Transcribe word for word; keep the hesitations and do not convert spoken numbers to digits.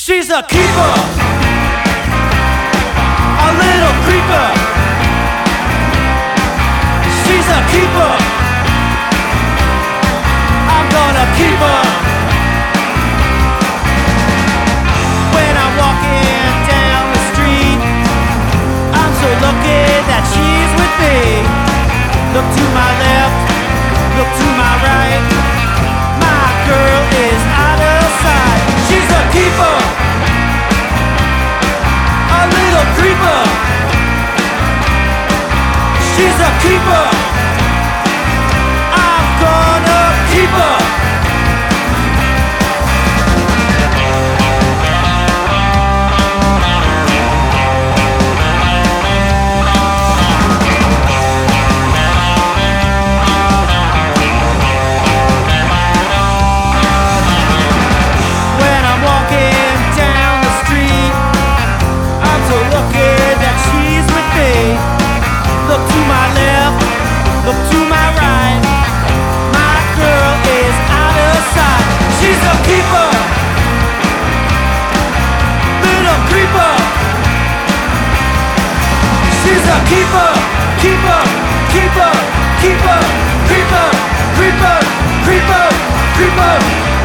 She's a keeper, a little creeper. She's a keeper, I'm gonna keep her. When I'm walking down the street, I'm so lucky that she's with me. Look to my left, look to my right, my girl is out of sight. She's a keeper, a little creeper. She's a keeper, I'm gonna keep her. When I'm walking down the street, I'm so lucky that she's with me. Look to my left, look to my right, my girl is out of sight. She's a keeper, little creeper. She's a keeper, keeper, keeper, keeper, creeper, creeper, creeper, creeper.